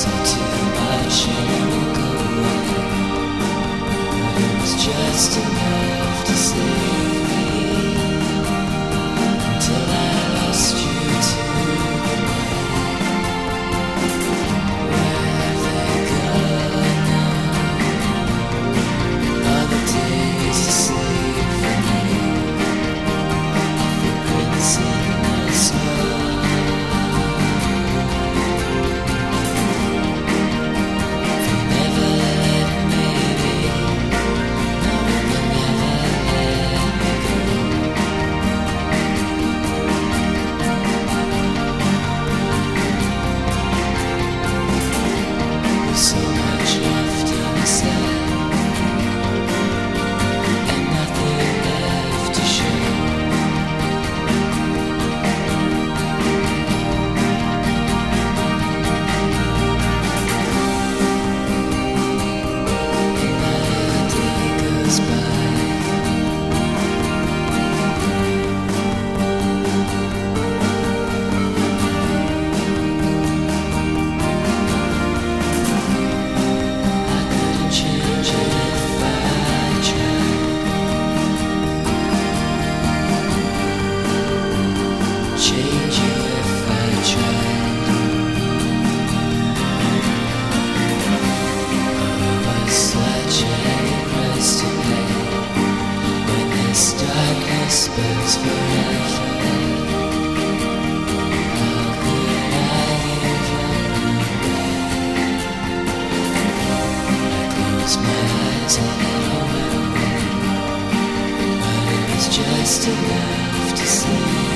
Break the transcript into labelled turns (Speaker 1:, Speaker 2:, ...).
Speaker 1: Just enough to save me until I lost you to the wind. Where have they gone now? Are the days asleep for me? Footprints in the snow. They never let me be. So much left unsaid, and nothing left to show. Another day goes by. Change it if I tried. Change you if I tried. Oh, was such a price to pay when this darkness burns forever. How could I even close my eyes and I went away, but it was just enough to see.